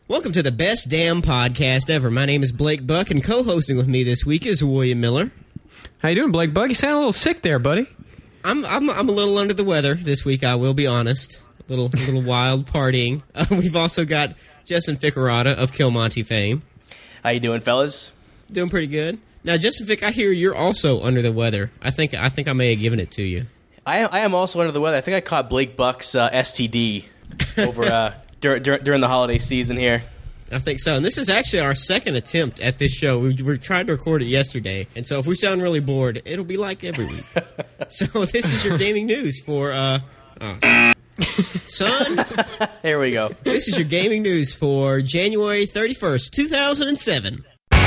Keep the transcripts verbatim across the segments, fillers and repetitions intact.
Welcome to the best damn podcast ever. My name is Blake Buck, and co-hosting with me this week is William Miller. How you doing, Blake Buck? You sound a little sick there, buddy. I'm I'm I'm a little under the weather this week, I will be honest. A little, little wild partying. Uh, we've also got Justin Fickerata of Kill Monty fame. How you doing, fellas? Doing pretty good. Now, Justin Fick, I hear you're also under the weather. I think I think I may have given it to you. I am, I am also under the weather. I think I caught Blake Buck's uh, S T D over uh, dur- dur- during the holiday season here. I think so. And this is actually our second attempt at this show. We were trying to record it yesterday. And so if we sound really bored, it'll be like every week. So this is your gaming news for, uh, oh. Son. Here we go. This is your gaming news for January thirty-first, two thousand seven.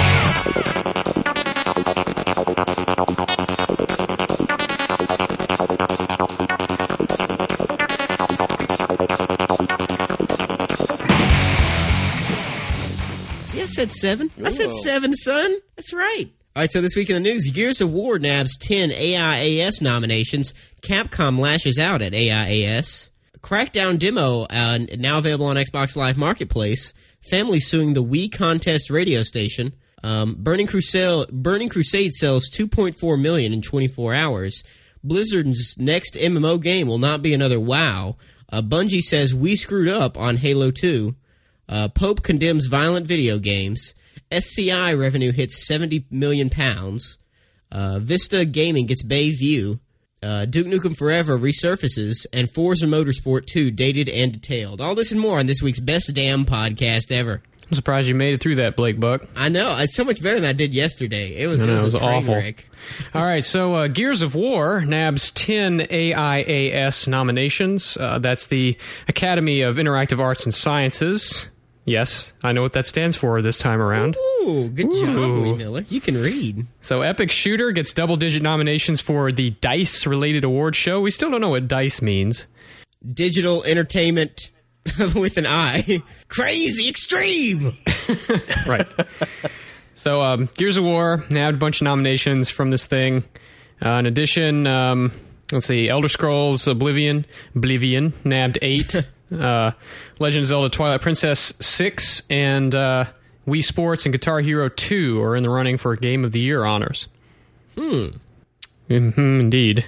I said seven. I said seven, son. That's right. All right, so this week in the news, Gears of War nabs ten A I A S nominations. Capcom lashes out at A I A S. Crackdown demo uh, now available on Xbox Live Marketplace. Family suing the Wii Contest radio station. Um, Burning Crusade, Burning Crusade sells two point four million in twenty-four hours. Blizzard's next M M O game will not be another WoW. Uh, Bungie says we screwed up on Halo two. Uh, Pope condemns violent video games. S C I revenue hits seventy million pounds. Uh, Vista Gaming gets Bayview. Uh, Duke Nukem Forever resurfaces. And Forza Motorsport two dated and detailed. All this and more on this week's best damn podcast ever. I'm surprised you made it through that, Blake Buck. I know. It's so much better than I did yesterday. It was, no, it was, it was a train awful. wreck. All right, so uh, Gears of War nabs ten A I A S nominations. Uh, that's the Academy of Interactive Arts and Sciences. Yes, I know what that stands for this time around. Ooh, good Ooh. job, Willie Miller. You can read. So Epic Shooter gets double-digit nominations for the DICE-related award show. We still don't know what DICE means. Digital entertainment with an I. Crazy extreme! Right. So um, Gears of War nabbed a bunch of nominations from this thing. Uh, in addition, um, let's see, Elder Scrolls Oblivion, Oblivion nabbed eight. Uh, Legend of Zelda Twilight Princess six and uh, Wii Sports and Guitar Hero two are in the running for Game of the Year honors. Hmm. Mm-hmm, indeed.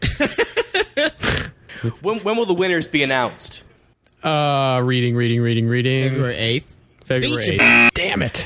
when, when will the winners be announced? Uh, reading, reading, reading, reading. February eighth. February Beat eighth. Damn it.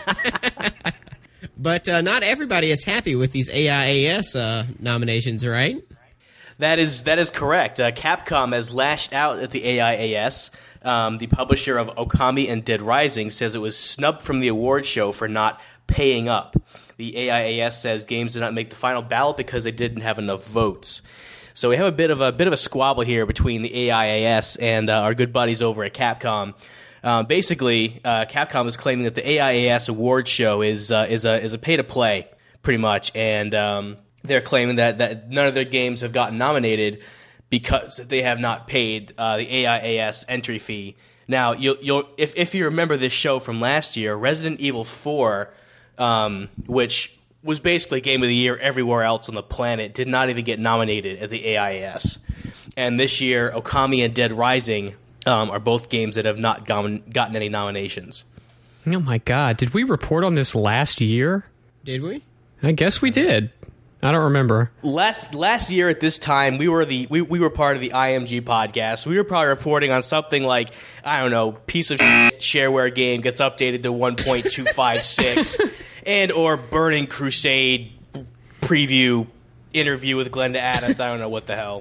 But uh, not everybody is happy with these A I A S uh, nominations, right? That is that is correct. Uh, Capcom has lashed out at the A I A S. Um, the publisher of Okami and Dead Rising says it was snubbed from the award show for not paying up. The A I A S says games did not make the final ballot because they didn't have enough votes. So we have a bit of a bit of a squabble here between the A I A S and uh, our good buddies over at Capcom. Uh, basically, uh, Capcom is claiming that the A I A S award show is uh, is a is a pay to play, pretty much, and um, they're claiming that, that none of their games have gotten nominated because they have not paid uh, the A I A S entry fee. Now, you'll, you'll if if you remember this show from last year, Resident Evil four, um, which was basically Game of the Year everywhere else on the planet, did not even get nominated at the A I A S. And this year, Okami and Dead Rising um, are both games that have not gotten, gotten any nominations. Oh my God. Did we report on this last year? Did we? I guess we did. I don't remember. Last last year at this time, we were the we, we were part of the I M G podcast. We were probably reporting on something like, I don't know, piece of shit shareware game gets updated to one point two five six, and or Burning Crusade preview interview with Glenda Adams. I don't know what the hell.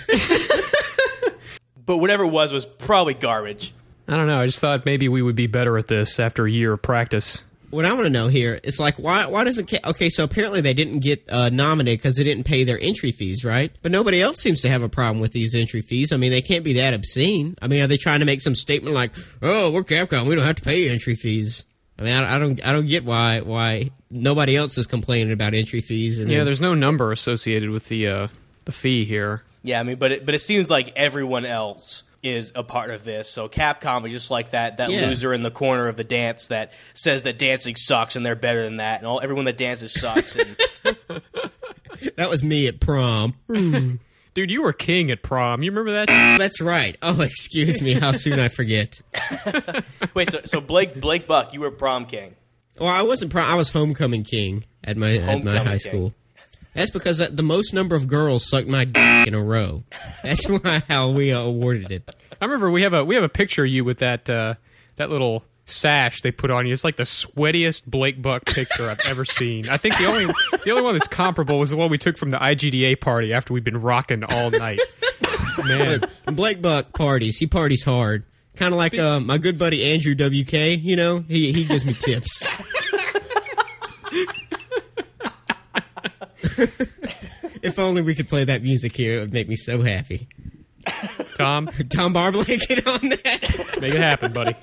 But whatever it was was probably garbage. I don't know. I just thought maybe we would be better at this after a year of practice. What I want to know here is like, why why doesn't... Okay, so apparently they didn't get uh, nominated because they didn't pay their entry fees, right? But nobody else seems to have a problem with these entry fees. I mean, they can't be that obscene. I mean, are they trying to make some statement like, oh, we're Capcom, we don't have to pay entry fees? I mean, I, I don't I don't get why why nobody else is complaining about entry fees. And yeah, then, there's no number associated with the uh, the fee here. Yeah, I mean, but it, but it seems like everyone else is a part of this. So Capcom is just like that that Yeah. loser in the corner of the dance that says that dancing sucks and they're better than that, and all everyone that dances sucks. And that was me at prom. Dude, you were king at prom. You remember that? That's right. Oh, excuse me. How soon I forget. Wait, so so Blake Blake Buck, you were prom king. Well, I wasn't prom. I was homecoming king at my at my Homecoming high king. school. That's because the most number of girls sucked my dick in a row. That's why how we uh, awarded it. I remember we have a we have a picture of you with that uh, that little sash they put on you. It's like the sweatiest Blake Buck picture I've ever seen. I think the only the only one that's comparable was the one we took from the I G D A party after we'd been rocking all night. Man, Look, Blake Buck parties. He parties hard. Kind of like uh, my good buddy Andrew W K. You know, he he gives me tips. If only we could play that music here, it would make me so happy. Tom, Tom Barblake, get on that. make it happen, buddy.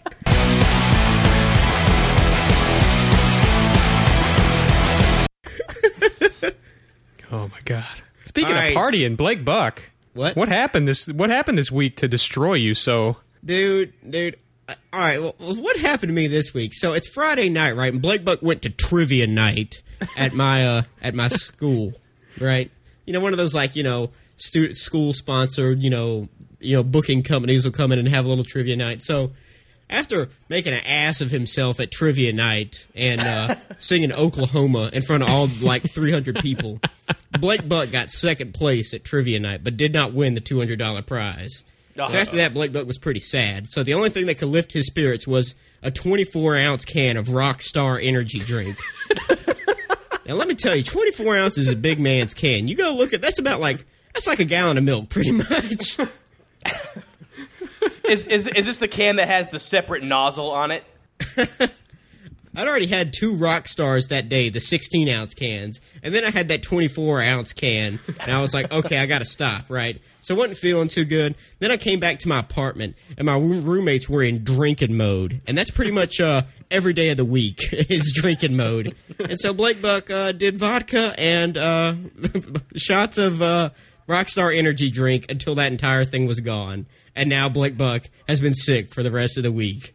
Oh my God! Speaking All right. of partying, Blake Buck, What? what happened this what happened this week to destroy you so? Dude, dude. uh, All right, well, what happened to me this week? So it's Friday night, right? And Blake Buck went to trivia night at my uh, at my school, right? You know, one of those like you know, student school sponsored, you know, you know, booking companies will come in and have a little trivia night. So after making an ass of himself at trivia night and uh, singing Oklahoma in front of all like three hundred people, Blake Buck got second place at trivia night, but did not win the two hundred dollars prize. So after that, Blake Buck was pretty sad. So the only thing that could lift his spirits was a twenty-four ounce can of Rockstar energy drink. Now, let me tell you, twenty-four ounces is a big man's can. You go look at that's about like that's like a gallon of milk, pretty much. Is is is this the can that has the separate nozzle on it? I'd already had two Rockstars that day, the sixteen ounce cans, and then I had that twenty-four ounce can, and I was like, okay, I got to stop, right? So I wasn't feeling too good. Then I came back to my apartment, and my roo- roommates were in drinking mode, and that's pretty much uh, every day of the week is drinking mode. And so Blake Buck uh, did vodka and uh, shots of uh, Rockstar energy drink until that entire thing was gone. And now Blake Buck has been sick for the rest of the week.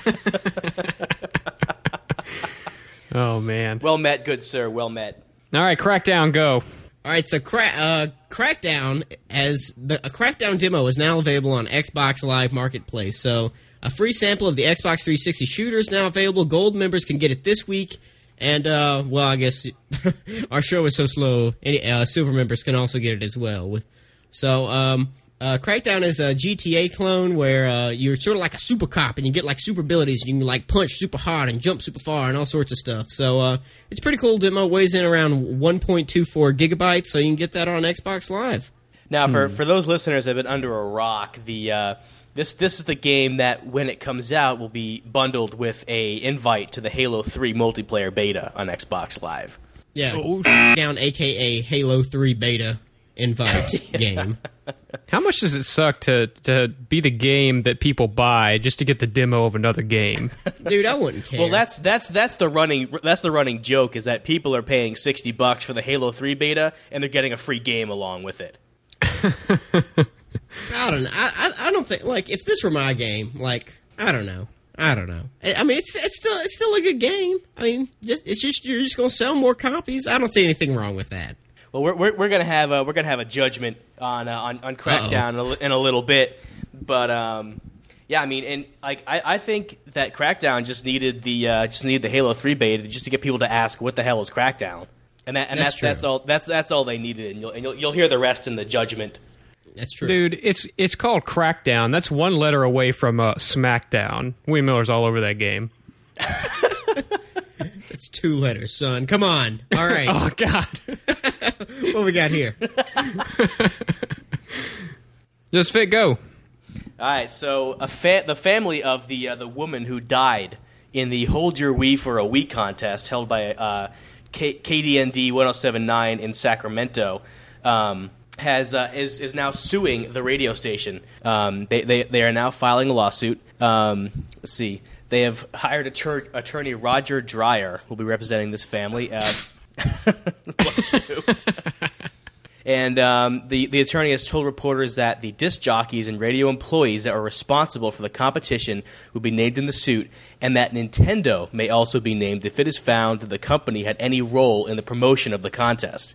Oh man! Well met, good sir. Well met. All right, Crackdown, go. All right, so cra- uh, Crackdown as the a Crackdown demo is now available on Xbox Live Marketplace. So a free sample of the Xbox three sixty shooter is now available. Gold members can get it this week, and uh, well, I guess our show is so slow. Any uh, silver members can also get it as well. So. Um, Uh, Crackdown is a G T A clone where uh, you're sort of like a super cop and you get like super abilities. You can like punch super hard and jump super far and all sorts of stuff. So uh, it's a pretty cool demo. Weighs in around one point two four gigabytes, so you can get that on Xbox Live. Now, for, for those listeners that have been under a rock, the uh, this this is the game that when it comes out will be bundled with a invite to the Halo three multiplayer beta on Xbox Live. Yeah, Crackdown, aka Halo three beta invite game. How much does it suck to to be the game that people buy just to get the demo of another game? Dude, I wouldn't care. Well, that's that's that's the running that's the running joke is that people are paying sixty bucks for the Halo three beta and they're getting a free game along with it. I don't know. I, I I don't think like if this were my game, like I don't know. I don't know. I I mean, it's it's still it's still a good game. I mean, just it's just you're just gonna sell more copies. I don't see anything wrong with that. Well, we're we're, we're gonna have a, we're gonna have a judgment on uh, on, on Crackdown in a, li- in a little bit, but um, yeah, I mean, and like I, I think that Crackdown just needed the uh, just needed the Halo three beta just to get people to ask what the hell is Crackdown, and that and That's that's true. that's all that's that's all they needed, and you'll and you'll, you'll hear the rest in the judgment. That's true. Dude, it's it's called Crackdown. That's one letter away from uh, Smackdown. William Miller's all over that game. It's two letters, son. Come on. All right. Oh, God. What we got here? Just fit, go. All right, so a fa- the family of the uh, the woman who died in the Hold Your Wii for a Wii contest held by uh, K- KDND one oh seven point nine in Sacramento um, has uh, is is now suing the radio station. Um, they, they they are now filing a lawsuit. Um, let's see. They have hired attor- attorney Roger Dreyer, who will be representing this family. Uh, bless you. And um, the, the attorney has told reporters that the disc jockeys and radio employees that are responsible for the competition will be named in the suit, and that Nintendo may also be named if it is found that the company had any role in the promotion of the contest.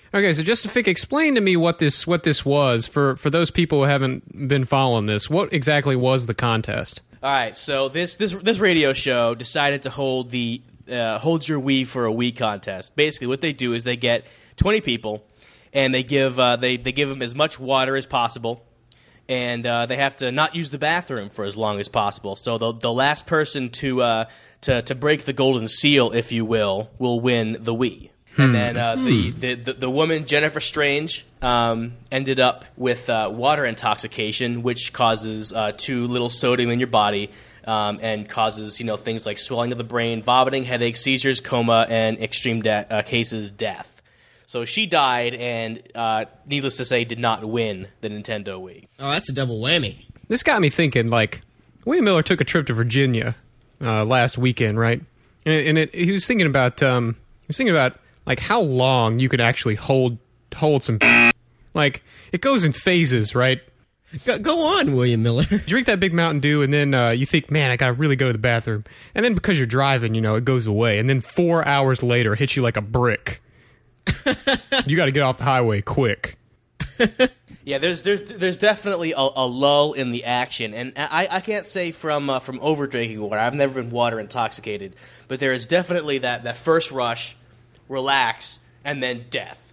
Okay, so Justific, explain to me what this what this was for, for those people who haven't been following this. What exactly was the contest? All right, so this this this radio show decided to hold the uh, Hold Your Wii for a Wii contest. Basically, what they do is they get twenty people, and they give uh, they they give them as much water as possible, and uh, they have to not use the bathroom for as long as possible. So the the last person to uh, to to break the golden seal, if you will, will win the Wii. And then uh, the, the, the, the woman, Jennifer Strange, um, ended up with uh, water intoxication, which causes uh, too little sodium in your body um, and causes, you know, things like swelling of the brain, vomiting, headaches, seizures, coma, and extreme de- uh, cases, death. So she died and, uh, needless to say, did not win the Nintendo Wii. Oh, that's a double whammy. This got me thinking, like, William Miller took a trip to Virginia uh, last weekend, right? And, and it, he was thinking about, um, he was thinking about, like, how long you could actually hold hold some... Like, it goes in phases, right? Go, go on, William Miller. You drink that big Mountain Dew, and then uh, you think, man, I gotta really go to the bathroom. And then because you're driving, you know, it goes away. And then four hours later, it hits you like a brick. You gotta get off the highway quick. Yeah, there's there's there's definitely a, a lull in the action, and I, I can't say from uh, from over drinking water. I've never been water intoxicated, but there is definitely that, that first rush, relax, and then death.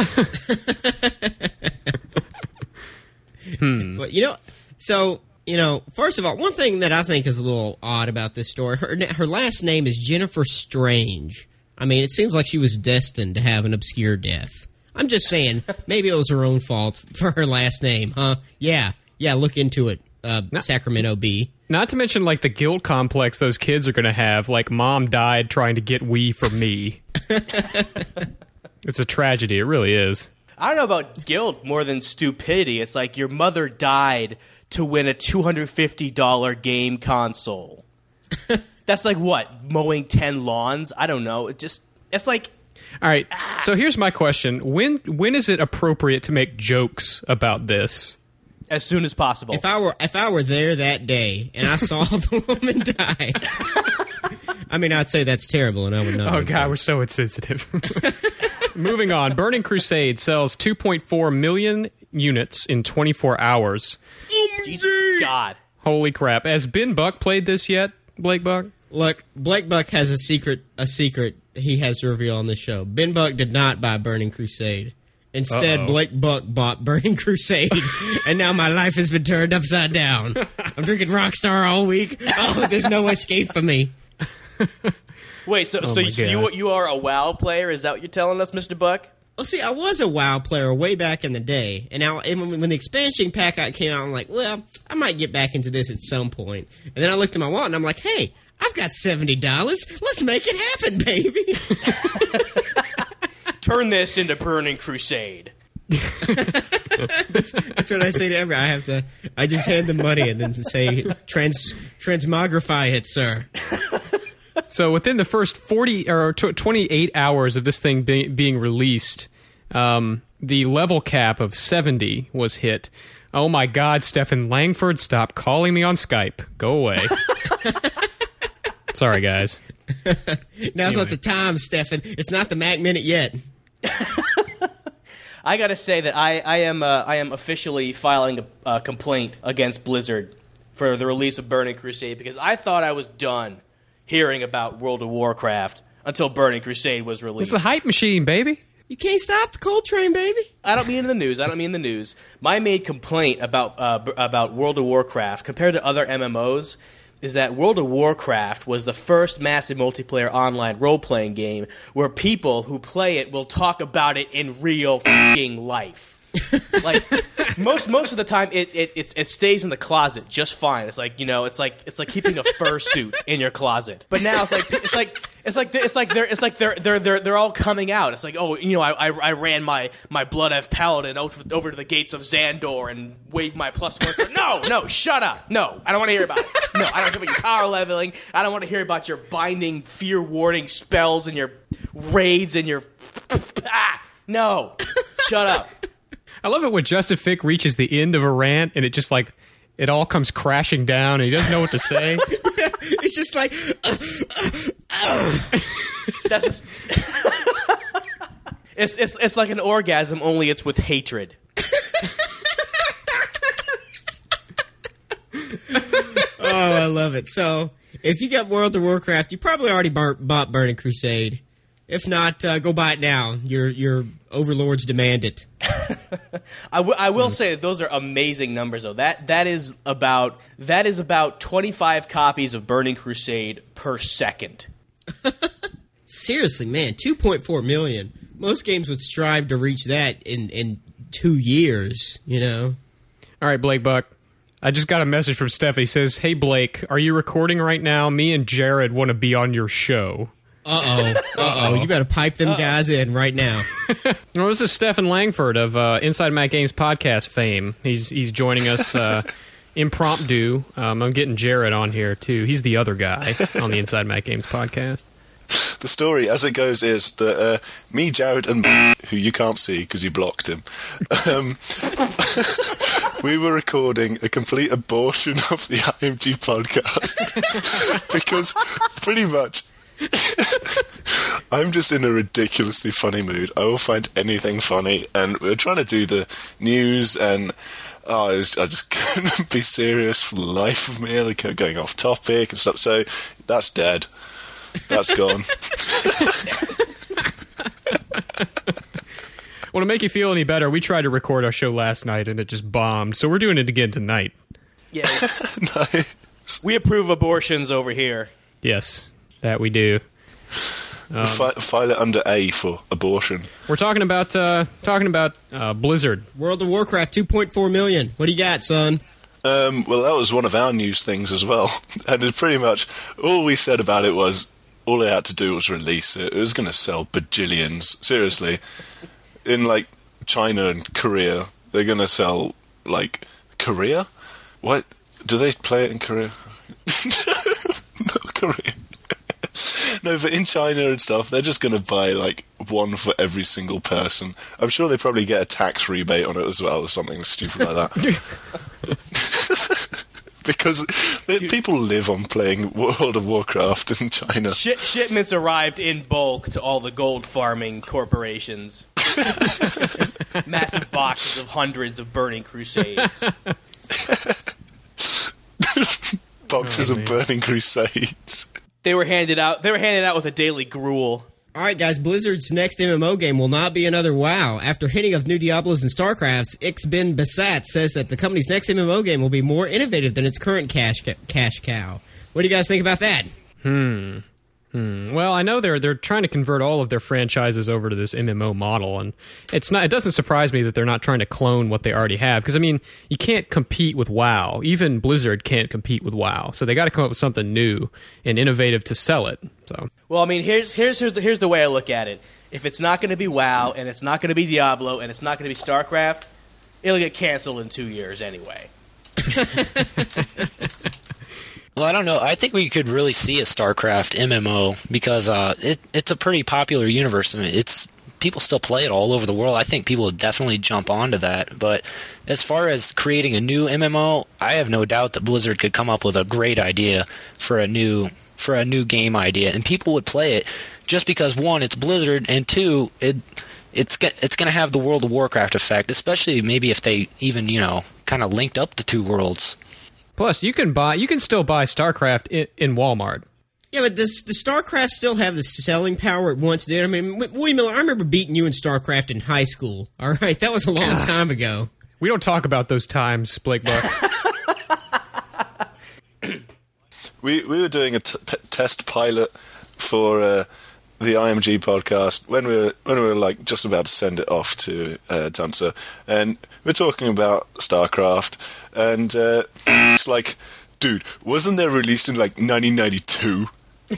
hmm. But you know, so you know, first of all, one thing that I think is a little odd about this story, her her last name is Jennifer Strange. I mean, it seems like she was destined to have an obscure death. I'm just saying, maybe it was her own fault for her last name, huh? Yeah, yeah, look into it, uh, no. Sacramento Bee. Not to mention, like, the guilt complex those kids are going to have, like, mom died trying to get Wii from me. It's a tragedy, it really is. I don't know about guilt more than stupidity. It's like your mother died to win a two hundred fifty dollars game console. That's like what? Mowing ten lawns? I don't know. It just, it's like... All right, ah. So here's my question. When when is it appropriate to make jokes about this? As soon as possible. If I were if I were there that day and I saw the woman die, I mean, I'd say that's terrible, and I would not. Oh God, we're so insensitive. Moving on, Burning Crusade sells two point four million units in twenty-four hours. Oh Jesus God! Holy crap! Has Ben Buck played this yet, Blake Buck? Look, Blake Buck has a secret. A secret he has to reveal on the show. Ben Buck did not buy Burning Crusade. Instead, Uh-oh. Blake Buck bought Burning Crusade, and now my life has been turned upside down. I'm drinking Rockstar all week. Oh, there's no escape for me. Wait, so oh so, so you you are a WoW player? Is that what you're telling us, Mister Buck? Well, see, I was a WoW player way back in the day, and now and when, when the expansion pack came out, I'm like, well, I might get back into this at some point. And then I looked at my wallet, and I'm like, hey, I've got seventy dollars. Let's make it happen, baby. Turn this into Burning Crusade. that's, that's what I say to everyone. I have to. I just hand them money and then say, Trans transmogrify it, sir. So within the first forty or twenty-eight hours of this thing be, being released, um, the level cap of seventy was hit. Oh my God, Stephen Langford, stop calling me on Skype. Go away. Sorry, guys. Now's anyway. Not the time, Stefan. It's not the Mac Minute yet. I gotta say that I, I am uh, I am officially filing a, a complaint against Blizzard for the release of Burning Crusade because I thought I was done hearing about World of Warcraft until Burning Crusade was released. It's the hype machine, baby. You can't stop the coal train, baby. I don't mean in the news. I don't mean the news. My main complaint about uh, b- about World of Warcraft compared to other M M Os is that World of Warcraft was the first massive multiplayer online role-playing game where people who play it will talk about it in real f***ing life. Like most most of the time, it, it it's, it stays in the closet just fine. It's like you know, it's like it's like keeping a fursuit in your closet. But now it's like it's like it's like it's like they're it's like they're they're they're they're all coming out. It's like oh, you know, I I, I ran my my Blood Elf Paladin over, over to the gates of Xandor and waved my plus one. No, no, shut up. No, I don't want to hear about it. No, I don't care about your power leveling. I don't want to hear about your binding fear warding spells and your raids and your ah, no, shut up. I love it when Justin Fick reaches the end of a rant and it just like it all comes crashing down and he doesn't know what to say. It's just like uh, uh, uh. That's a, It's it's it's like an orgasm, only it's with hatred. Oh, I love it. So, if you got World of Warcraft, you probably already bar- bought Burning Crusade. If not, uh, go buy it now. Your your overlords demand it. I, w- I will say that those are amazing numbers, though. That that is about that is about twenty-five copies of Burning Crusade per second. Seriously, man, two point four million. Most games would strive to reach that in, in two years, you know? All right, Blake Buck. I just got a message from Steph. He says, "Hey, Blake, are you recording right now? Me and Jared want to be on your show." Uh-oh. Uh-oh. You better pipe them Uh-oh. guys in right now. Well, this is Stephen Langford of uh, Inside Mac Games podcast fame. He's he's joining us uh, impromptu. Um, I'm getting Jared on here, too. He's the other guy on the Inside Mac Games podcast. The story, as it goes, is that uh, me, Jared, and who you can't see because you blocked him, um, we were recording a complete abortion of the I M G podcast because pretty much I'm just in a ridiculously funny mood. I will find anything funny, and we were trying to do the news, and oh, I, was, I just couldn't be serious for the life of me, and I kept going off topic and stuff, so that's dead. That's gone. Well, to make you feel any better, we tried to record our show last night, and it just bombed, so we're doing it again tonight. Yeah. Nice. We approve abortions over here. Yes, that we do. Um, Fi- file it under A for abortion. We're talking about uh, talking about uh, Blizzard. World of Warcraft, two point four million. What do you got, son? Um, well, that was one of our news things as well. And it pretty much, all we said about it was, all they had to do was release it. It was going to sell bajillions. Seriously. In, like, China and Korea, they're going to sell, like, Korea? What? Do they play it in Korea? Not Korea. No, but in China and stuff, they're just going to buy, like, one for every single person. I'm sure they probably get a tax rebate on it as well, or something stupid like that. Because they, people live on playing World of Warcraft in China. Sh- shipments arrived in bulk to all the gold farming corporations. Massive boxes of hundreds of Burning Crusades. Boxes oh, of Burning Crusades. They were handed out. They were handed out with a daily gruel. All right, guys, Blizzard's next M M O game will not be another WoW. After hinting of new Diablos and StarCrafts, Ixbin Basat says that the company's next M M O game will be more innovative than its current cash ca- cash cow. What do you guys think about that? Hmm. Hmm. Well, I know they're they're trying to convert all of their franchises over to this M M O model, and it's not. It doesn't surprise me that they're not trying to clone what they already have, because I mean, you can't compete with WoW. Even Blizzard can't compete with WoW, so they got to come up with something new and innovative to sell it. So, well, I mean, here's here's here's the, here's the way I look at it. If it's not going to be WoW, and it's not going to be Diablo, and it's not going to be StarCraft, it'll get canceled in two years anyway. Well, I don't know. I think we could really see a StarCraft M M O because uh, it, it's a pretty popular universe. I mean, it's people still play it all over the world. I think people would definitely jump onto that. But as far as creating a new M M O, I have no doubt that Blizzard could come up with a great idea for a new for a new game idea, and people would play it just because, one, it's Blizzard, and two, it it's it's going to have the World of Warcraft effect, especially maybe if they even, you know, kind of linked up the two worlds. Plus, you can buy, you can still buy StarCraft in, in Walmart. Yeah, but does the StarCraft still have the selling power it once did? I mean, William Miller, I remember beating you in StarCraft in high school. All right, that was a long God. time ago. We don't talk about those times, Blake Buck. we we were doing a t- p- test pilot for uh, the I M G podcast when we were when we were like just about to send it off to uh, Tuncer, and we're talking about StarCraft. And uh, it's like, dude, wasn't that released in like nineteen ninety-two?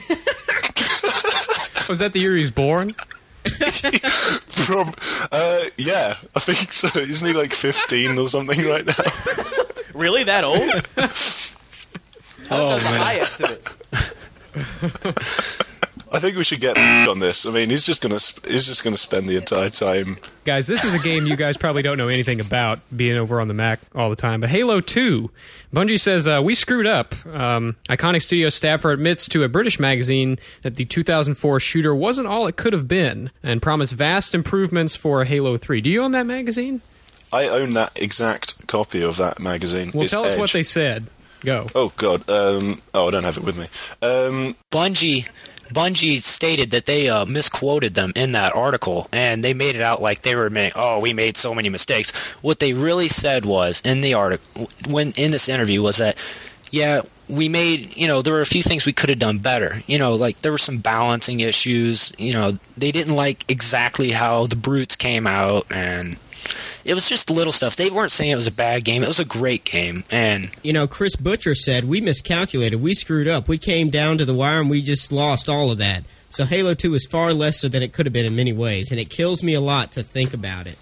Was that the year he was born? Prob- uh, yeah, I think so. Isn't he like fifteen or something right now? Really, that old? Oh, That's a man. high estimate. I think we should get on this. I mean, he's just gonna he's just gonna spend the entire time. Guys, this is a game you guys probably don't know anything about, being over on the Mac all the time. But Halo two, Bungie says uh, we screwed up. Um, Iconic Studio staffer admits to a British magazine that the two thousand four shooter wasn't all it could have been, and promised vast improvements for Halo three. Do you own that magazine? I own that exact copy of that magazine. Well, it's tell us Edge. what they said. Go. Oh God. Um, oh, I don't have it with me. Um, Bungie Bungie stated that they uh, misquoted them in that article, and they made it out like they were admitting, oh, we made so many mistakes. What they really said was, in the article, when in this interview, was that, yeah, we made, you know, there were a few things we could have done better. You know, like, there were some balancing issues. You know, they didn't like exactly how the brutes came out, and it was just little stuff. They weren't saying it was a bad game. It was a great game. And you know, Chris Butcher said, we miscalculated. We screwed up. We came down to the wire and we just lost all of that. So Halo two is far lesser than it could have been in many ways, and it kills me a lot to think about it.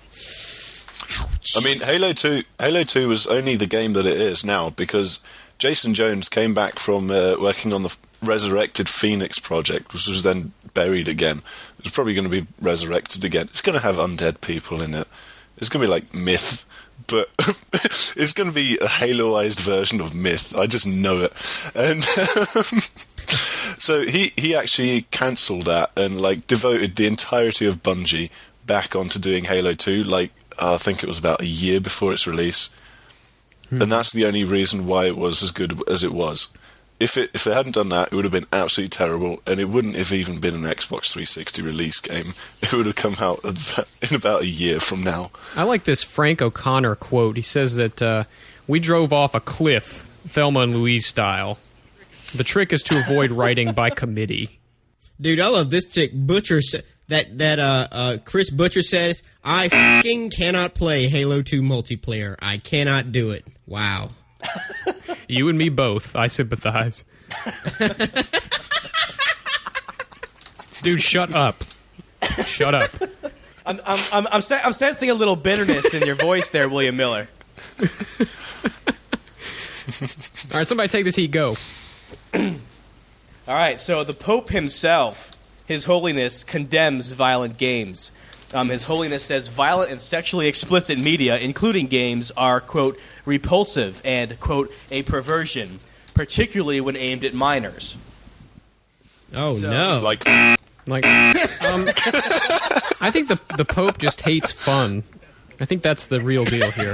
Ouch. I mean, Halo two Halo two was only the game that it is now because Jason Jones came back from uh, working on the Resurrected Phoenix project, which was then buried again. It's probably going to be resurrected again. It's going to have undead people in it. It's going to be like Myth, but it's going to be a Haloized version of Myth. I just know it. And um, so he, he actually cancelled that and like devoted the entirety of Bungie back onto doing Halo two, like uh, I think it was about a year before its release. Hmm. And that's the only reason why it was as good as it was. If it if they hadn't done that, it would have been absolutely terrible, and it wouldn't have even been an Xbox three sixty release game. It would have come out in about a year from now. I like this Frank O'Connor quote. He says that uh, we drove off a cliff, Thelma and Louise style. The trick is to avoid writing by committee. Dude, I love this chick. Butcher sa- that that uh, uh Chris Butcher says, I fucking cannot play Halo two multiplayer. I cannot do it. Wow. You and me both. I sympathize. Dude, shut up. Shut up. I'm I'm I'm I'm, sen- I'm sensing a little bitterness in your voice there, William Miller. All right, somebody take this heat. Go. All right, so the Pope himself, His Holiness, condemns violent games. Um, His Holiness says violent and sexually explicit media, including games, are, quote, repulsive and, quote, a perversion, particularly when aimed at minors. Oh, So- no. Like, Like, um, I think the the Pope just hates fun. I think that's the real deal here.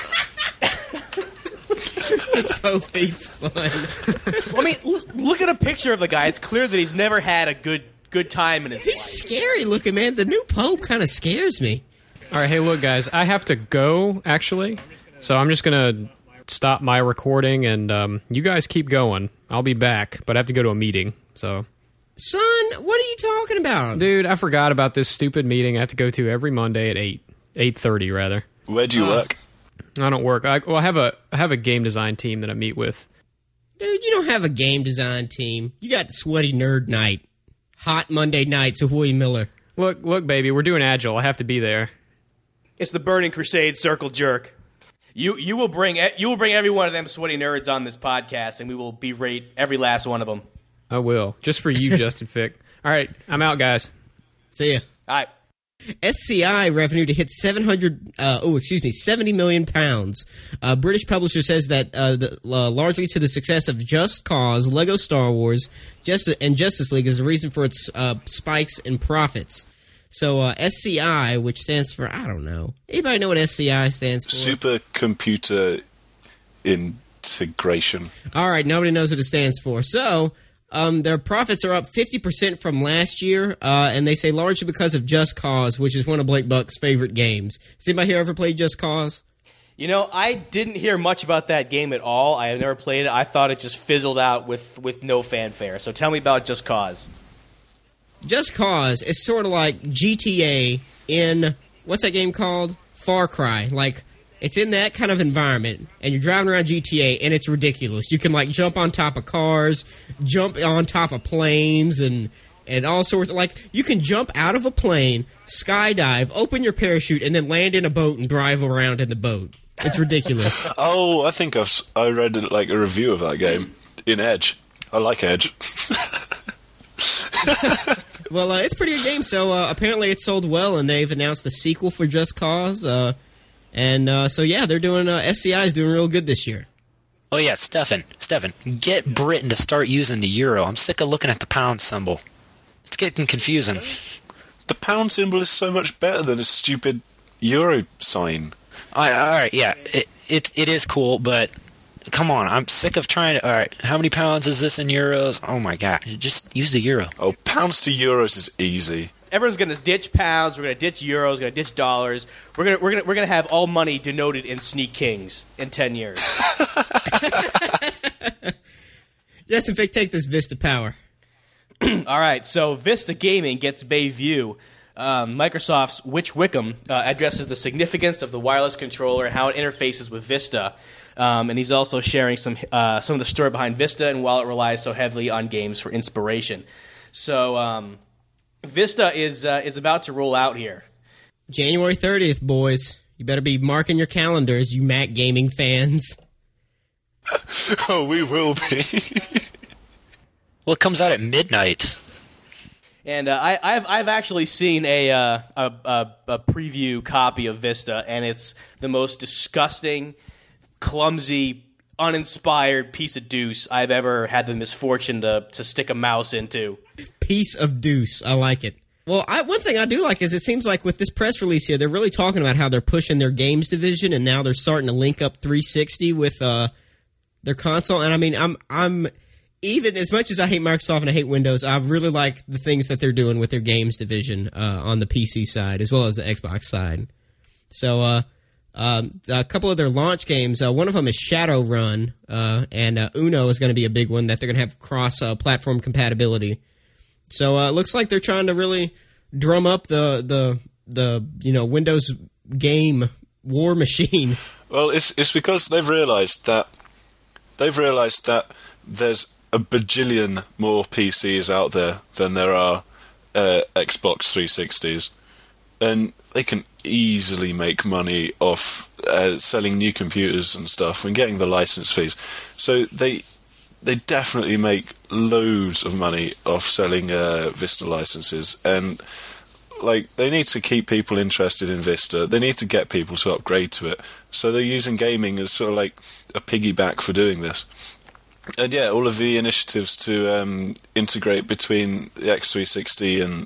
Pope hates fun. I mean, l- look at a picture of the guy. It's clear that he's never had a good good time in his He's life. scary looking, man. The new Pope kind of scares me. All right, hey, look, guys, I have to go, actually. So I'm just going to stop my recording, and um, you guys keep going. I'll be back, but I have to go to a meeting, so... Son, what are you talking about? Dude, I forgot about this stupid meeting I have to go to every Monday at eight. eight thirty, rather. where do you Uh, work? I don't work. I, well, I have a I have a game design team that I meet with. Dude, you don't have a game design team. You got Sweaty Nerd Night. Hot Monday nights of William Miller. Look, look, baby, we're doing Agile. I have to be there. It's the Burning Crusade Circle Jerk. You you will bring e- you will bring every one of them sweaty nerds on this podcast, and we will berate every last one of them. I will. Just for you, Justin Fick. All right, I'm out, guys. See ya. All right. S C I revenue to hit seven hundred. Uh, oh, excuse me, seventy million pounds. Uh, British publisher says that uh, the, uh, largely to the success of Just Cause, Lego Star Wars, Justice, and Justice League is the reason for its uh, spikes in profits. So uh, S C I, which stands for I don't know. Anybody know what S C I stands for? Supercomputer integration. All right, nobody knows what it stands for. So. Um, their profits are up fifty percent from last year, uh, and they say largely because of Just Cause, which is one of Blake Buck's favorite games. Has anybody here ever played Just Cause? You know, I didn't hear much about that game at all. I have never played it. I thought it just fizzled out with, with no fanfare. So tell me about Just Cause. Just Cause is sort of like G T A in, what's that game called? Far Cry. Like, it's in that kind of environment, and you're driving around G T A, and it's ridiculous. You can, like, jump on top of cars, jump on top of planes, and and all sorts of, like, you can jump out of a plane, skydive, open your parachute, and then land in a boat and drive around in the boat. It's ridiculous. Oh, I think I've s- I read like a review of that game in Edge. I like Edge. Well, uh, it's a pretty good game. So uh, apparently it sold well, and they've announced a sequel for Just Cause. Uh, and uh, so yeah, they're doing uh, S C I is doing real good this year. Oh yeah, Stefan, Stefan, get Britain to start using the euro. I'm sick of looking at the pound symbol. It's getting confusing. The pound symbol is so much better than a stupid euro sign. All right, all right yeah, it, it it is cool, but come on, I'm sick of trying to. All right, how many pounds is this in euros? Oh my god, just use the euro. Oh, pounds to euros is easy. Everyone's going to ditch pounds. We're going to ditch euros. We're going to ditch dollars. We're going to we're going to we're going to have all money denoted in Sneak Kings in ten years. Yes, in fact, take this Vista power. All right, so Vista Gaming gets Bayview. Um, Microsoft's Rich Wickham uh, addresses the significance of the wireless controller and how it interfaces with Vista. Um, and he's also sharing some uh, some of the story behind Vista and while it relies so heavily on games for inspiration. So um, Vista is uh, is about to roll out here. January thirtieth, boys. You better be marking your calendars, you Mac gaming fans. Oh, we will be. Well, it comes out at midnight. And uh, I, I've I've actually seen a, uh, a, a a preview copy of Vista, and it's the most disgusting, clumsy, uninspired piece of deuce I've ever had the misfortune to to stick a mouse into. Piece of deuce. I like it. Well, I, one thing I do like is it seems like with this press release here, they're really talking about how they're pushing their games division, and now they're starting to link up three sixty with uh, their console. And I mean, I'm I'm. Even as much as I hate Microsoft and I hate Windows, I really like the things that they're doing with their games division uh, on the P C side as well as the Xbox side. So uh, um, a couple of their launch games, uh, one of them is Shadowrun, uh, and uh, Uno is going to be a big one that they're going to have cross-platform uh, compatibility. So uh, it looks like they're trying to really drum up the the the you know Windows game war machine. Well, it's it's because they've realised that they've realised that there's a bajillion more P Cs out there than there are uh, Xbox three sixties, and they can easily make money off uh, selling new computers and stuff and getting the license fees. So they they definitely make loads of money off selling uh, Vista licenses, and like they need to keep people interested in Vista. They need to get people to upgrade to it. So they're using gaming as sort of like a piggyback for doing this. And yeah, all of the initiatives to um, integrate between the X three sixty and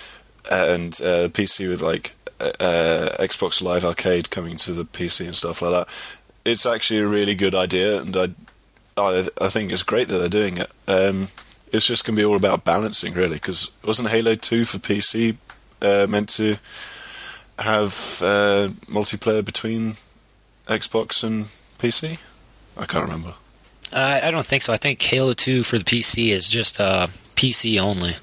and uh, P C with like uh, Xbox Live Arcade coming to the P C and stuff like that. It's actually a really good idea, and I I, I think it's great that they're doing it. Um, it's just going to be all about balancing, really, because wasn't Halo two for P C uh, meant to have uh, multiplayer between Xbox and P C? I can't remember. Uh, I don't think so. I think Halo two for the P C is just uh, P C only.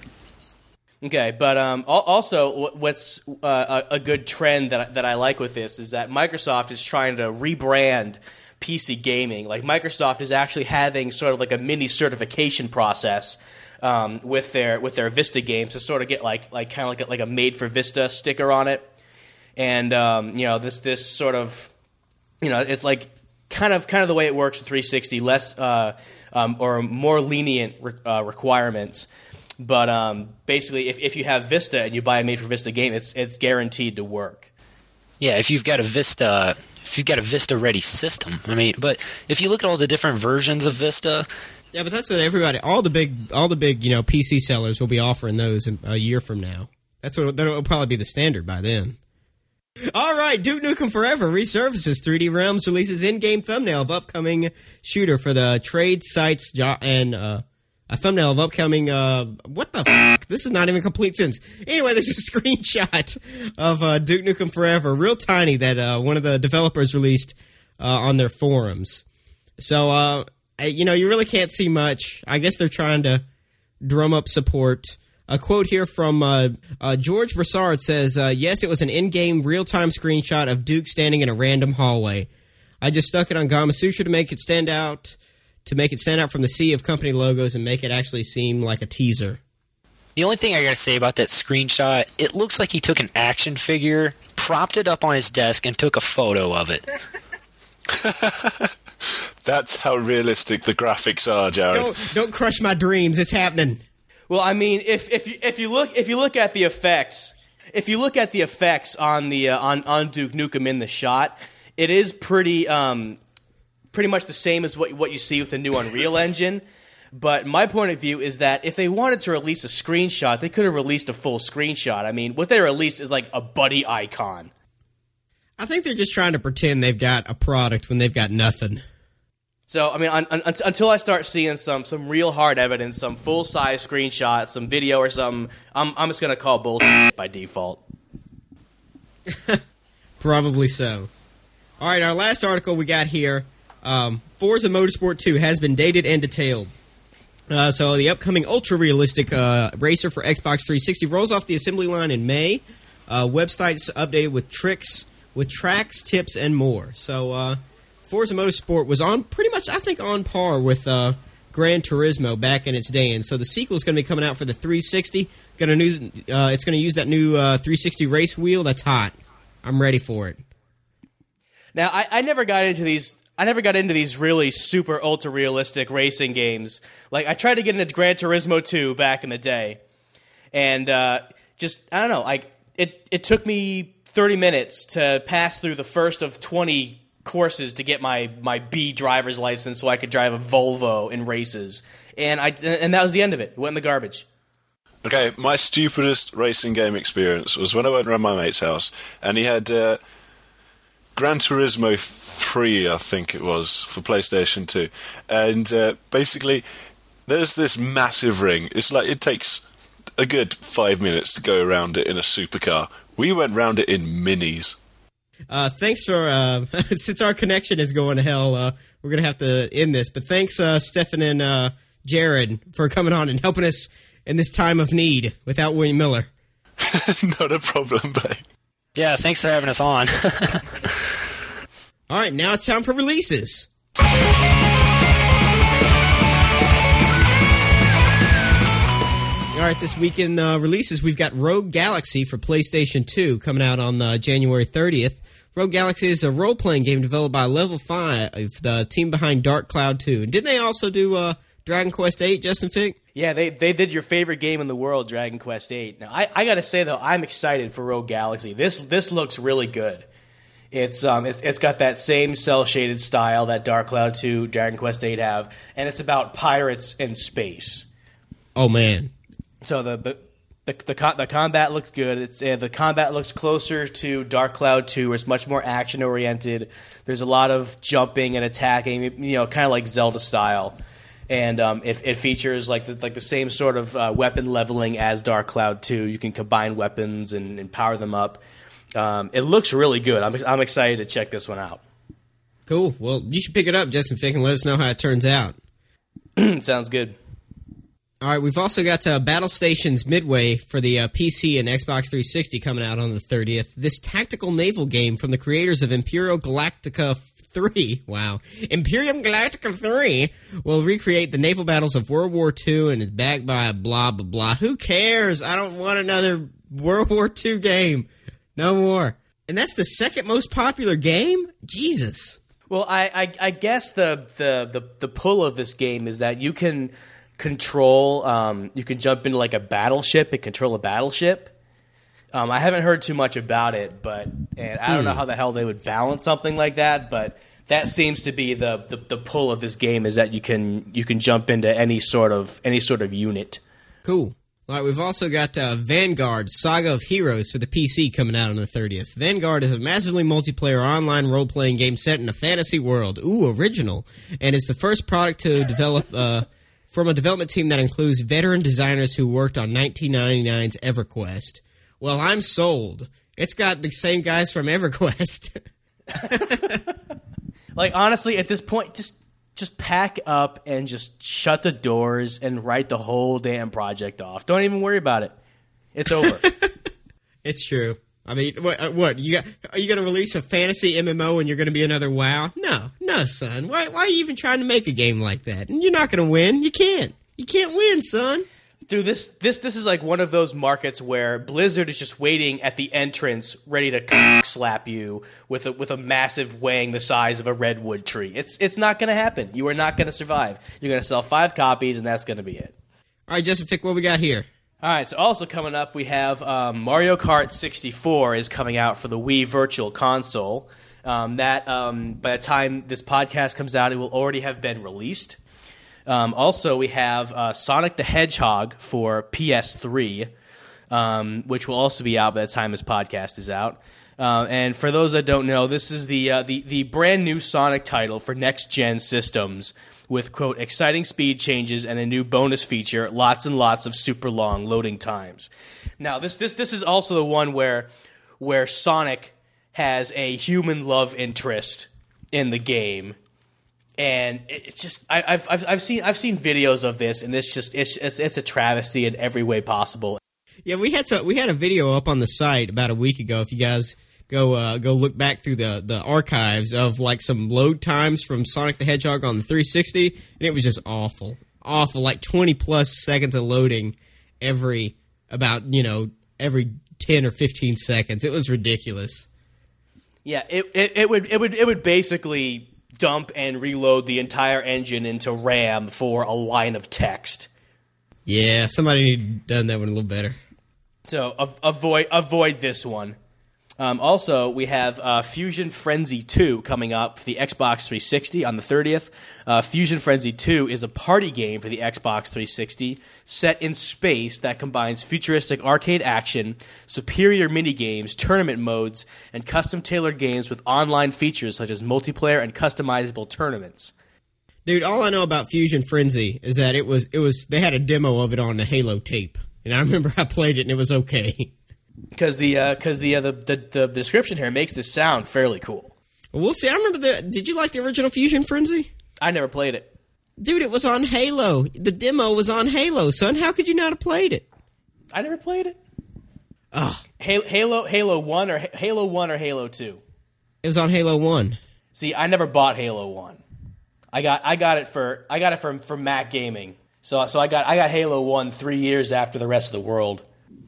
Okay, but um, also what's uh, a good trend that that I like with this is that Microsoft is trying to rebrand P C gaming. Like Microsoft is actually having sort of like a mini certification process um, with their with their Vista games to sort of get like like kind of like a, like a made for Vista sticker on it, and um, you know this this sort of you know it's like. Kind of, kind of the way it works with three sixty, less uh, um, or more lenient re- uh, requirements. But um, basically, if, if you have Vista and you buy a made for Vista game, it's it's guaranteed to work. Yeah, if you've got a Vista, if you've got a Vista ready system, I mean, but if you look at all the different versions of Vista, yeah, but that's what everybody, all the big, all the big, you know, P C sellers will be offering those in, a year from now. That's what that'll probably be the standard by then. All right, Duke Nukem Forever resurfaces. three D Realms releases in-game thumbnail of upcoming shooter for the trade sites jo- and uh, a thumbnail of upcoming. Uh, what the f***? This is not even a complete sentence. Anyway, there's a screenshot of uh, Duke Nukem Forever, real tiny, that uh, one of the developers released uh, on their forums. So, uh, you know, you really can't see much. I guess they're trying to drum up support. A quote here from uh, uh, George Broussard says, uh, yes, it was an in-game real-time screenshot of Duke standing in a random hallway. I just stuck it on Gamasutra to make it stand out, to make it stand out from the sea of company logos and make it actually seem like a teaser. The only thing I gotta say about that screenshot, it looks like he took an action figure, propped it up on his desk, and took a photo of it. That's how realistic the graphics are, Jared. Don't, don't crush my dreams. It's happening. Well, I mean, if if you if you look if you look at the effects, if you look at the effects on the uh, on on Duke Nukem in the shot, it is pretty um pretty much the same as what what you see with the new Unreal Engine. But my point of view is that if they wanted to release a screenshot, they could have released a full screenshot. I mean, what they released is like a buddy icon. I think they're just trying to pretend they've got a product when they've got nothing. So, I mean, un- un- until I start seeing some some real hard evidence, some full-size screenshots, some video or something, I'm, I'm just going to call bullshit by default. Probably so. All right, our last article we got here, um, Forza Motorsport two has been dated and detailed. Uh, so the upcoming ultra-realistic uh, racer for Xbox three sixty rolls off the assembly line in May. Uh, websites updated with tricks, with tracks, tips, and more. So uh, Forza Motorsport was on pretty much, I think, on par with uh, Gran Turismo back in its day. And so the sequel is going to be coming out for the three sixty. Going to use, uh, it's going to use that new uh, three sixty race wheel. That's hot. I'm ready for it. Now, I, I never got into these. I never got into these really super ultra realistic racing games. Like I tried to get into Gran Turismo two back in the day, and uh, just I don't know. Like it, it took me thirty minutes to pass through the first of twenty courses to get my, my B driver's license, so I could drive a Volvo in races. And I and that was the end of it. It went in the garbage. Okay, my stupidest racing game experience was when I went around my mate's house, and he had uh, Gran Turismo three, I think it was, for PlayStation two. And uh, basically, there's this massive ring. It's like it takes a good five minutes to go around it in a supercar. We went round it in minis. Uh, thanks for, uh, since our connection is going to hell, uh, we're going to have to end this. But thanks, uh, Stefan and uh, Jared, for coming on and helping us in this time of need without William Miller. Not a problem, babe. Yeah, thanks for having us on. All right, now it's time for releases. All right, this week in uh, releases, we've got Rogue Galaxy for PlayStation two coming out on uh, January thirtieth. Rogue Galaxy is a role-playing game developed by Level five, the team behind Dark Cloud two. And didn't they also do uh, Dragon Quest eight, Justin Fick? Yeah, they they did your favorite game in the world, Dragon Quest eight. Now, I, I got to say, though, I'm excited for Rogue Galaxy. This this looks really good. It's um it's, it's got that same cel-shaded style that Dark Cloud two, Dragon Quest eight have, and it's about pirates in space. Oh, man. So the the the, the, the combat looks good. It's uh, the combat looks closer to Dark Cloud two, where it's much more action oriented. There's a lot of jumping and attacking, you know, kind of like Zelda style. And um, it, it features like the, like the same sort of uh, weapon leveling as Dark Cloud two. You can combine weapons and, and power them up. Um, it looks really good. I'm I'm excited to check this one out. Cool. Well, you should pick it up, Justin Fick, and let us know how it turns out. Sounds good. All right, we've also got uh, Battle Stations Midway for the uh, P C and Xbox three sixty coming out on the thirtieth. This tactical naval game from the creators of Imperial Galactica three, wow, Imperium Galactica three, will recreate the naval battles of World War two and is backed by a blah, blah, blah. Who cares? I don't want another World War two game. No more. And that's the second most popular game? Jesus. Well, I, I, I guess the, the, the, the pull of this game is that you can control, um, you can jump into like a battleship and control a battleship. Um, I haven't heard too much about it, but and I don't know how the hell they would balance something like that. But that seems to be the, the, the pull of this game, is that you can you can jump into any sort of any sort of unit. Cool. All right, we've also got uh, Vanguard, Saga of Heroes for the P C coming out on the thirtieth. Vanguard is a massively multiplayer online role-playing game set in a fantasy world. Ooh, original. And it's the first product to develop uh, from a development team that includes veteran designers who worked on nineteen ninety-nine's EverQuest. Well, I'm sold. It's got the same guys from EverQuest. Like, honestly, at this point, just just pack up and just shut the doors and write the whole damn project off. Don't even worry about it. It's over. It's true. I mean, what? what you got? Are you going to release a fantasy M M O and you're going to be another WoW? No, no, son. Why? Why are you even trying to make a game like that? And you're not going to win. You can't. You can't win, son. Dude, this this this is like one of those markets where Blizzard is just waiting at the entrance, ready to slap you with a with a massive wang the size of a redwood tree. It's it's not going to happen. You are not going to survive. You're going to sell five copies, and that's going to be it. All right, Justin Fick, what we got here? All right, so also coming up, we have um, Mario Kart sixty-four is coming out for the Wii Virtual Console. Um, that um, by the time this podcast comes out, it will already have been released. Um, also, we have uh, Sonic the Hedgehog for P S three, um, which will also be out by the time this podcast is out. Uh, and for those that don't know, this is the uh, the the brand new Sonic title for next gen systems, with quote exciting speed changes and a new bonus feature, lots and lots of super long loading times. Now, this this this is also the one where where Sonic has a human love interest in the game. And it's just I, I've I've I've seen I've seen videos of this, and it's just it's it's, it's a travesty in every way possible. Yeah, we had some, we had a video up on the site about a week ago. If you guys go uh, go look back through the, the archives of like some load times from Sonic the Hedgehog on the three sixty, and it was just awful, awful. Like twenty plus seconds of loading every about you know every ten or fifteen seconds. It was ridiculous. Yeah, it it, it would it would it would basically dump and reload the entire engine into RAM for a line of text. Yeah, somebody need done that one a little better. So av- avoid avoid this one. Um, also, we have uh, Fusion Frenzy two coming up for the Xbox three sixty on the thirtieth. Uh, Fusion Frenzy two is a party game for the Xbox three sixty set in space that combines futuristic arcade action, superior minigames, tournament modes, and custom-tailored games with online features such as multiplayer and customizable tournaments. Dude, all I know about Fusion Frenzy is that it was it was they had a demo of it on the Halo tape, and I remember I played it and it was okay. Because the because uh, the, uh, the the the description here makes this sound fairly cool. Well, we'll see. I remember the. Did you like the original Fusion Frenzy? I never played it. Dude, it was on Halo. The demo was on Halo, son. How could you not have played it? I never played it. Oh, Halo Halo one or Halo one or Halo two. It was on Halo one. See, I never bought Halo one. I got I got it for I got it from from Mac Gaming. So so I got I got Halo one three years after the rest of the world.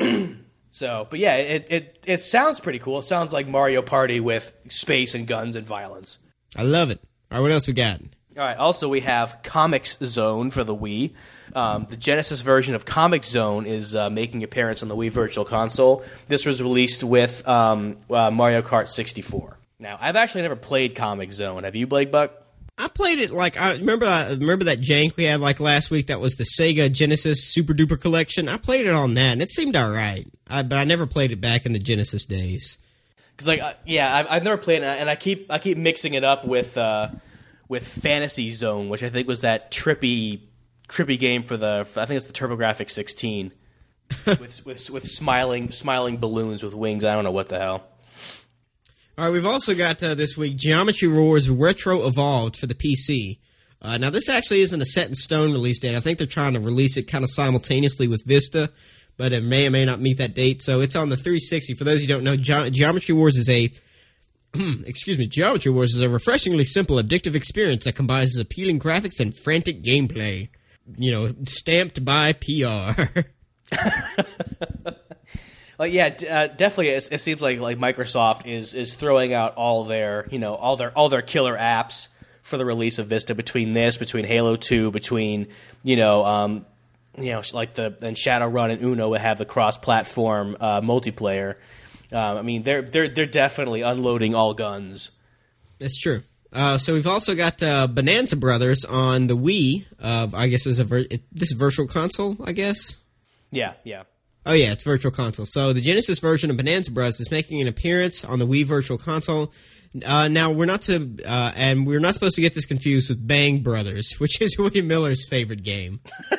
So, but yeah, it, it it sounds pretty cool. It sounds like Mario Party with space and guns and violence. I love it. All right, what else we got? All right, also we have Comics Zone for the Wii. Um, the Genesis version of Comics Zone is uh, making appearance on the Wii Virtual Console. This was released with um, uh, Mario Kart sixty-four. Now, I've actually never played Comic Zone. Have you, Blake Buck? I played it like I remember. I remember that jank we had like last week. That was the Sega Genesis Super Duper Collection. I played it on that, and it seemed all right. I, but I never played it back in the Genesis days. Because like uh, yeah, I've, I've never played it, and I keep I keep mixing it up with uh, with Fantasy Zone, which I think was that trippy trippy game for the I think it's the TurboGrafx sixteen with with with smiling smiling balloons with wings. I don't know what the hell. All right, we've also got uh, this week Geometry Wars Retro Evolved for the P C. Uh, now, this actually isn't a set-in-stone release date. I think they're trying to release it kind of simultaneously with Vista, but it may or may not meet that date. So it's on the three sixty. For those who don't know, Ge- Geometry Wars is a excuse me, Geometry Wars is a refreshingly simple, addictive experience that combines appealing graphics and frantic gameplay. You know, stamped by P R. Well, yeah, d- uh, definitely. It, it seems like like Microsoft is is throwing out all their you know all their all their killer apps for the release of Vista. Between this, between Halo two, between you know um, you know like the and Shadowrun and Uno would have the cross-platform uh, multiplayer. Um, I mean, they're they're they're definitely unloading all guns. That's true. Uh, so we've also got uh, Bonanza Brothers on the Wii. Uh, I guess is a vir- it, this is Virtual Console. I guess. Yeah, yeah. Oh, yeah, it's Virtual Console. So the Genesis version of Bonanza Bros. Is making an appearance on the Wii Virtual Console. Uh, now, we're not to, uh, and we're not supposed to get this confused with Bang Brothers, which is William Miller's favorite game.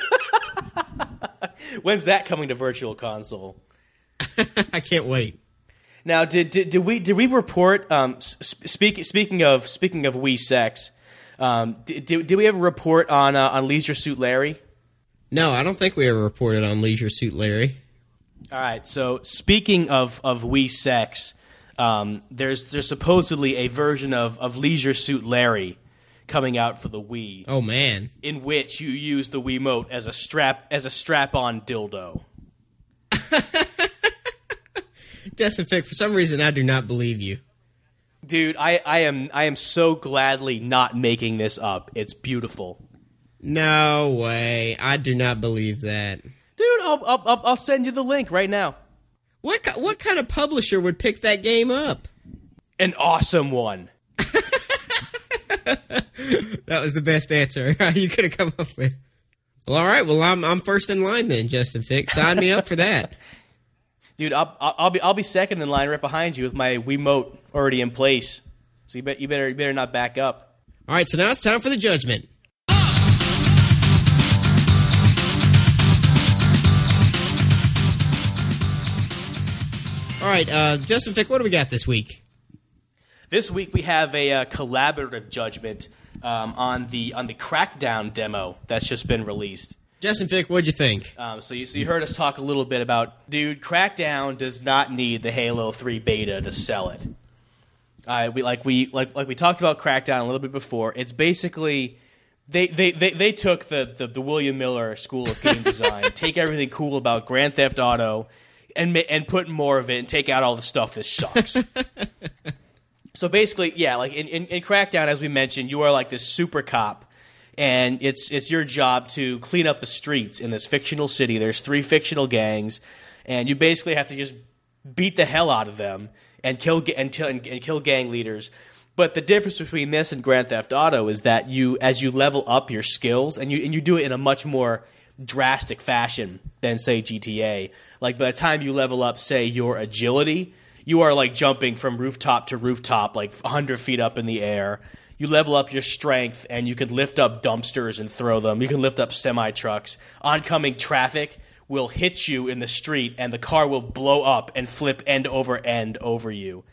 When's that coming to Virtual Console? I can't wait. Now, did did, did we did we report? Um, speak, speaking of speaking of Wii sex, um, did, did we ever report on uh, on Leisure Suit Larry? No, I don't think we ever reported on Leisure Suit Larry. All right. So speaking of, of Wii sex, um, there's there's supposedly a version of, of Leisure Suit Larry coming out for the Wii. Oh man! In which you use the Wiimote as a strap as a strap-on dildo. Justin Fick, for some reason I do not believe you. Dude, I, I am I am so gladly not making this up. It's beautiful. No way. I do not believe that. Dude, I'll, I'll, I'll send you the link right now. What what kind of publisher would pick that game up? An awesome one. That was the best answer you could have come up with. Well, all right. Well, I'm I'm first in line then, Justin Fick. Sign me up for that. Dude, I'll, I'll be I'll be second in line right behind you with my Wiimote already in place. So you bet you better you better not back up. All right. So now it's time for the judgment. All right, uh, Justin Fick, what do we got this week? This week we have a uh, collaborative judgment um, on the on the Crackdown demo that's just been released. Justin Fick, what'd you think? Um, so you so you heard us talk a little bit about, dude, Crackdown does not need the Halo three beta to sell it. Uh, we like we like like we talked about Crackdown a little bit before. It's basically they they, they, they took the, the the William Miller School of Game Design, take everything cool about Grand Theft Auto, and and put more of it and take out all the stuff that sucks. So basically, yeah, like in, in, in Crackdown, as we mentioned, you are like this super cop, and it's it's your job to clean up the streets in this fictional city. There's three fictional gangs, and you basically have to just beat the hell out of them and kill and, and, and kill gang leaders. But the difference between this and Grand Theft Auto is that you, as you level up your skills, and you and you do it in a much more drastic fashion than, say, G T A. Like, by the time you level up, say, your agility, you are, like, jumping from rooftop to rooftop, like, one hundred feet up in the air. You level up your strength, and you can lift up dumpsters and throw them. You can lift up semi-trucks. Oncoming traffic will hit you in the street, and the car will blow up and flip end over end over you.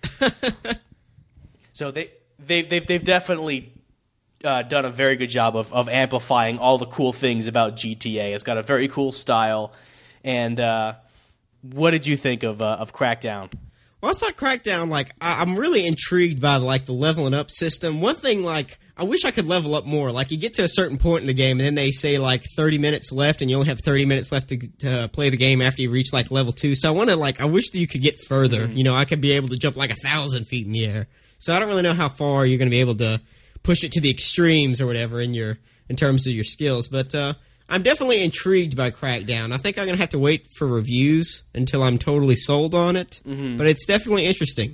So they, they, they've, they've definitely uh, done a very good job of, of amplifying all the cool things about G T A. It's got a very cool style. And uh, what did you think of uh, of Crackdown? Well, I thought Crackdown, like, I- I'm really intrigued by, like, the leveling up system. One thing, like, I wish I could level up more. Like, you get to a certain point in the game, and then they say, like, thirty minutes left, and you only have thirty minutes left to, to play the game after you reach, like, level two. So I want to, like, I wish that you could get further. Mm-hmm. You know, I could be able to jump, like, a thousand feet in the air. So I don't really know how far you're going to be able to push it to the extremes or whatever in your in terms of your skills. But uh, I'm definitely intrigued by Crackdown. I think I'm going to have to wait for reviews until I'm totally sold on it. Mm-hmm. But it's definitely interesting.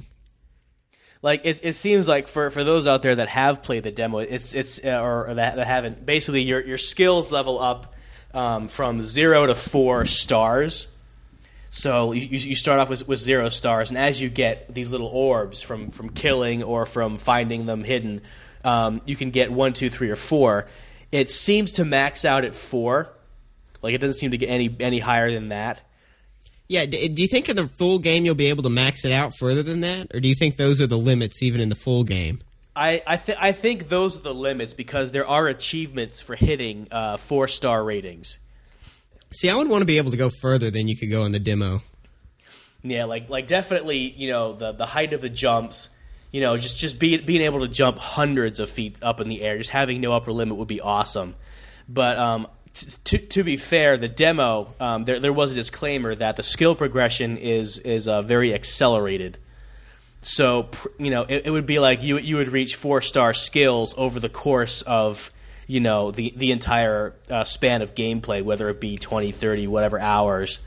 Like, it, it seems like for, for those out there that have played the demo, it's it's uh, or, or that, that haven't, basically your your skills level up um, from zero to four stars. So you, you start off with, with zero stars, and as you get these little orbs from, from killing or from finding them hidden, um, you can get one, two, three, or four. It seems to max out at four. Like, it doesn't seem to get any any higher than that. Yeah, do you think in the full game you'll be able to max it out further than that? Or do you think those are the limits even in the full game? I I, th- I think those are the limits because there are achievements for hitting uh, four-star ratings. See, I would want to be able to go further than you could go in the demo. Yeah, like like definitely, you know, the, the height of the jumps, you know, just, just be, being able to jump hundreds of feet up in the air, just having no upper limit would be awesome. But um, t- t- to be fair, the demo, um, there there was a disclaimer that the skill progression is is uh, very accelerated. So, pr- you know, it, it would be like you you would reach four-star skills over the course of, you know, the, the entire uh, span of gameplay, whether it be twenty, thirty, whatever hours.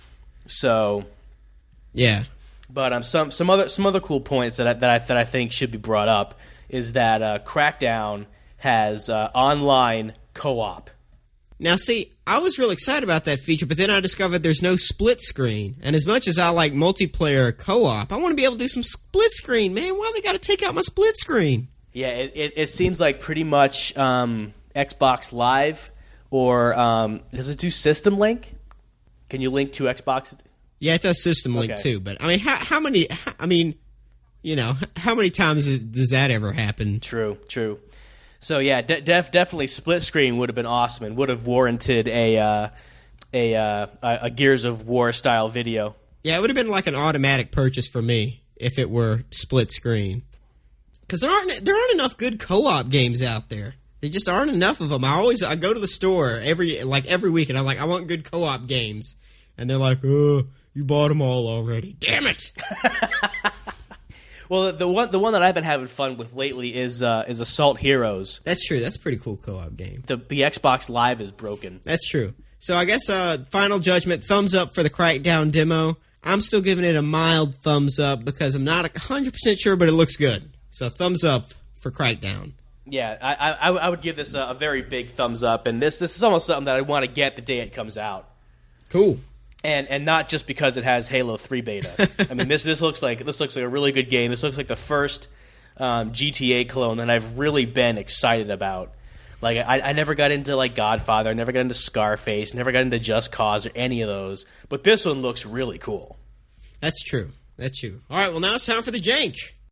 So, yeah. But um, some some other some other cool points that I, that I that I think should be brought up is that uh, Crackdown has uh, online co-op. Now, see, I was real excited about that feature, but then I discovered there's no split screen. And as much as I like multiplayer co-op, I want to be able to do some split screen, man. Why they got to take out my split screen? Yeah, it, it, it seems like pretty much um, Xbox Live, or um, does it do System Link? Can you link to Xbox? Yeah, it does System Link okay. too. But I mean, how, how many? How, I mean, you know, how many times is, does that ever happen? True, true. So yeah, de- def, definitely split screen would have been awesome and would have warranted a uh, a, uh, a Gears of War style video. Yeah, it would have been like an automatic purchase for me if it were split screen. Because there aren't there aren't enough good co-op games out there. There just aren't enough of them. I always I go to the store every like every week and I'm like, I want good co-op games, and they're like, oh, you bought them all already. Damn it! Well, the one the one that I've been having fun with lately is uh, is Assault Heroes. That's true. That's a pretty cool co-op game. The the Xbox Live is broken. That's true. So I guess uh, final judgment, thumbs up for the Crackdown demo. I'm still giving it a mild thumbs up because I'm not one hundred percent sure, but it looks good. So thumbs up for Crackdown. Yeah, I I, I would give this a, a very big thumbs up, and this this is almost something that I want to get the day it comes out. Cool. And and not just because it has Halo three beta. I mean, this this looks like this looks like a really good game. This looks like the first um, G T A clone that I've really been excited about. Like I, I never got into like Godfather, I never got into Scarface, never got into Just Cause or any of those. But this one looks really cool. That's true. That's true. All right, well now it's time for the jank.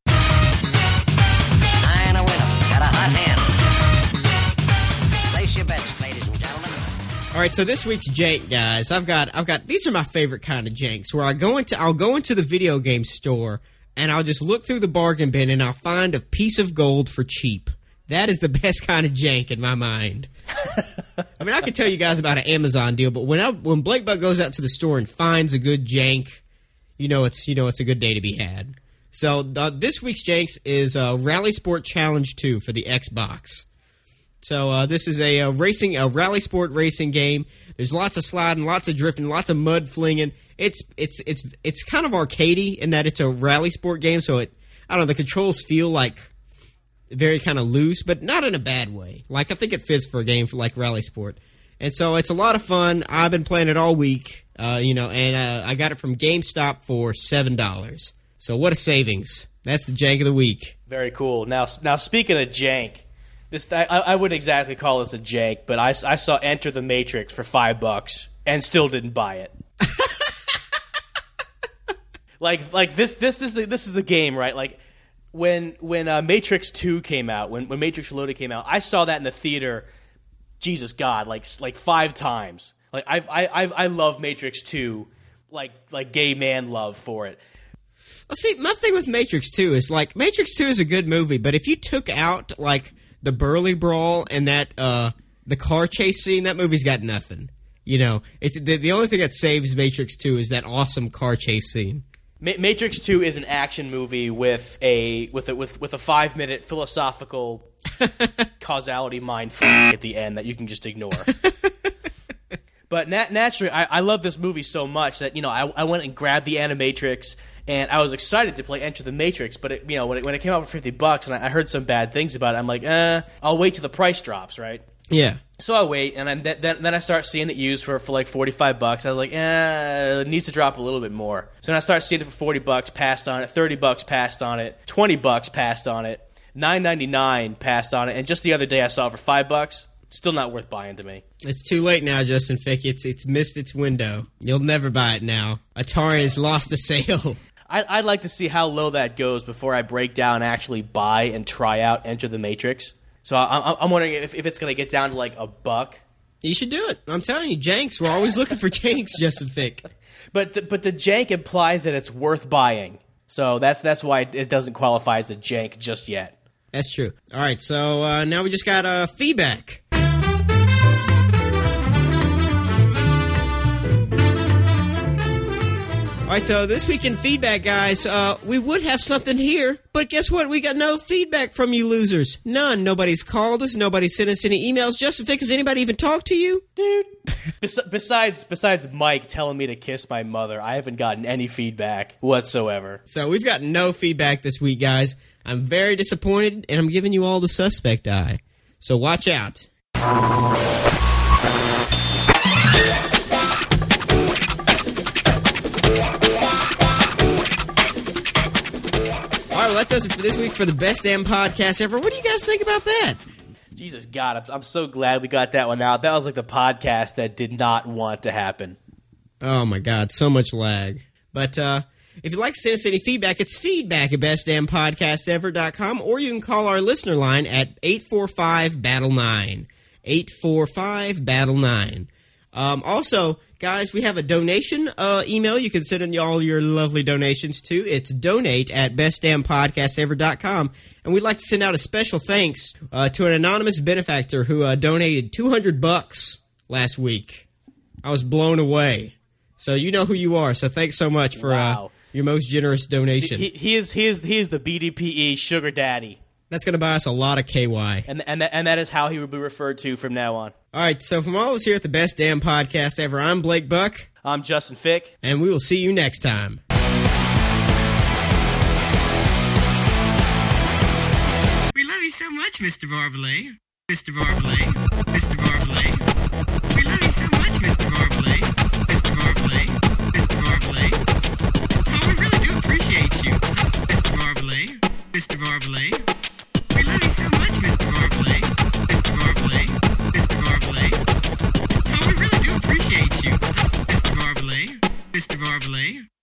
Nine a winner. Got a hot hand. Place your bets, ladies and gentlemen. All right, so this week's jank, guys, I've got, I've got. These are my favorite kind of janks, where I go into, I'll go into the video game store and I'll just look through the bargain bin and I'll find a piece of gold for cheap. That is the best kind of jank in my mind. I mean, I could tell you guys about an Amazon deal, but when I, when Blake Buck goes out to the store and finds a good jank, you know it's, you know it's a good day to be had. So the, this week's janks is uh, Rally Sport Challenge two for the Xbox. So uh, this is a, a racing, a rally sport racing game. There's lots of sliding, lots of drifting, lots of mud flinging. It's it's it's it's kind of arcadey in that it's a rally sport game. So it, I don't know, the controls feel like very kind of loose, but not in a bad way. Like I think it fits for a game for like rally sport. And so it's a lot of fun. I've been playing it all week, uh, you know, and uh, I got it from GameStop for seven dollars. So what a savings! That's the jank of the week. Very cool. Now now speaking of jank. This I, I wouldn't exactly call this a jank, but I, I saw Enter the Matrix for five bucks and still didn't buy it. like like this this this is a, this is a game, right? Like when when uh, Matrix two came out, when when Matrix Reloaded came out, I saw that in the theater. Jesus God, like like five times. Like I I I I love Matrix two, like like gay man love for it. Well, see, my thing with Matrix two is like Matrix two is a good movie, but if you took out like the Burley Brawl and that uh, the car chase scene, that movie's got nothing. You know, it's the, the only thing that saves Matrix two is that awesome car chase scene. Ma- Matrix two is an action movie with a with a with with a five minute philosophical causality mind f- at the end that you can just ignore. But nat- naturally, I-, I love this movie so much that you know I, I went and grabbed the Animatrix. And I was excited to play Enter the Matrix, but it, you know when it, when it came out for fifty bucks, and I, I heard some bad things about it, I'm like, eh, I'll wait till the price drops, right? Yeah. So I wait, and I'm, th- then then I start seeing it used for, for like forty-five bucks. I was like, eh, it needs to drop a little bit more. So then I start seeing it for forty bucks, passed on it, thirty bucks, passed on it, twenty bucks, passed on it, nine ninety-nine, passed on it, and just the other day I saw it for five bucks. Still not worth buying to me. It's too late now, Justin Fick. It's it's missed its window. You'll never buy it now. Atari has lost a sale. I'd like to see how low that goes before I break down and actually buy and try out Enter the Matrix. So I'm wondering if, if it's going to get down to like a buck. You should do it. I'm telling you, janks. We're always looking for janks, Justin Fick. But the, but the jank implies that it's worth buying. So that's that's why it doesn't qualify as a jank just yet. That's true. All right, so uh, now we just got uh, feedback. All right, so this week in feedback, guys, uh, we would have something here, but guess what? We got no feedback from you losers. None. Nobody's called us. Nobody sent us any emails. Justin Fick, has anybody even talked to you? Dude. Bes- besides, besides Mike telling me to kiss my mother, I haven't gotten any feedback whatsoever. So we've got no feedback this week, guys. I'm very disappointed, and I'm giving you all the suspect eye. So watch out. All right, well, that does it for this week for the best damn podcast ever. What do you guys think about that? Jesus God, I'm, I'm so glad we got that one out. That was like the podcast that did not want to happen. Oh, my God, so much lag. But uh, if you'd like to send us any feedback, it's feedback at best damn podcast ever dot com, or you can call our listener line at eight four five battle nine. eight four five battle nine. Um, also, guys, we have a donation uh, email you can send in all your lovely donations to. It's donate at best damn podcast ever dot com. And we'd like to send out a special thanks uh, to an anonymous benefactor who uh, donated two hundred bucks last week. I was blown away. So you know who you are. So thanks so much for Wow. uh, your most generous donation. He, he is he is he is the B D P E sugar daddy, That's going to buy us a lot of K Y. and and that, and that is how he will be referred to from now on. All right, so from all of us here at the Best Damn Podcast Ever, I'm Blake Buck, I'm Justin Fick. and we will see you next time. We love you so much, Mister Barbalet. Mister Barbalet. Mister Barbalet. We love you so much, Mister Barbalet. Mister Barbalet. Mister Barbalet. Oh, we really do appreciate you, Mister Barbalet. Mister Barbalet. We love you so much, Mister Barbalet. Mister Barbalet. Mister Barbalet. Oh, we really do appreciate you, Mister Barbalet. Mister Barbalet.